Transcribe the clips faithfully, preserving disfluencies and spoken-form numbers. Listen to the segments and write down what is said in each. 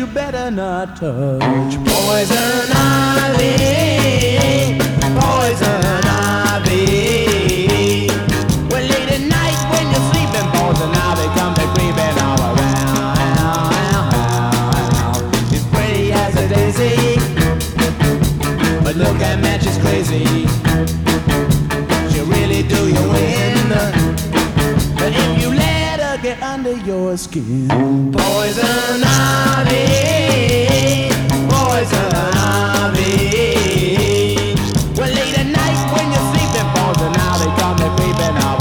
better not touch. Poison ivy, poison ivy. Well, late at night when you're sleeping, poison ivy comes creeping all around. She's pretty as a daisy, but look at man, she's crazy. She'll really do you in, but if you let her get under your skin. Poison ivy, poison ivy. Well, late at night when you're sleeping, poison ivy come to creeping all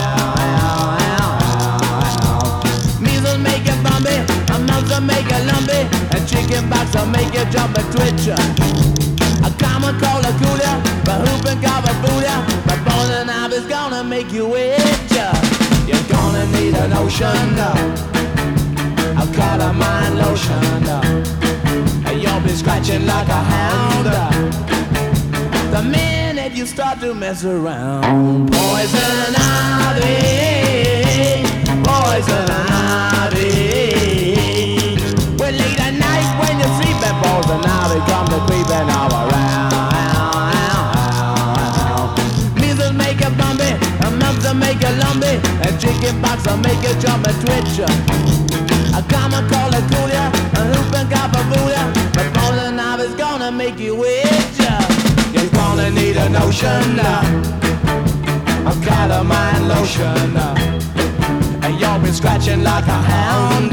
around. Measles make you bumpy, a mouth will make you lumpy, a chicken pox will make you jump and twitch. A common cold will cool ya, but whooping cough will fool ya, but poison ivy's gonna make you itch. You're gonna need an ocean, I'll call a mind lotion, and you'll be scratching like a hound the minute you start to mess around. Poison ivy, poison ivy. Well, late at night when you're sleeping, poison ivy come to creeping all around. Measles make you bumpy, a mumps will make you lumpy, and chicken pox will make you jump and twitch. A common cold will cool ya, a whooping cough will fool ya, but poison ivy's gonna make you itch. You're gonna need an ocean, I've got a mind lotion, and you'll be scratching like a hound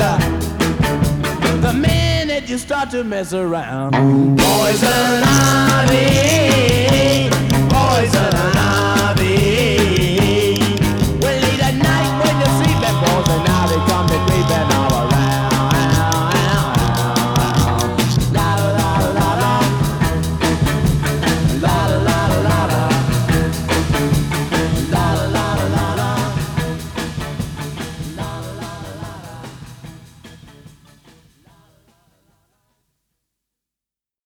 the minute you start to mess around. Poison ivy.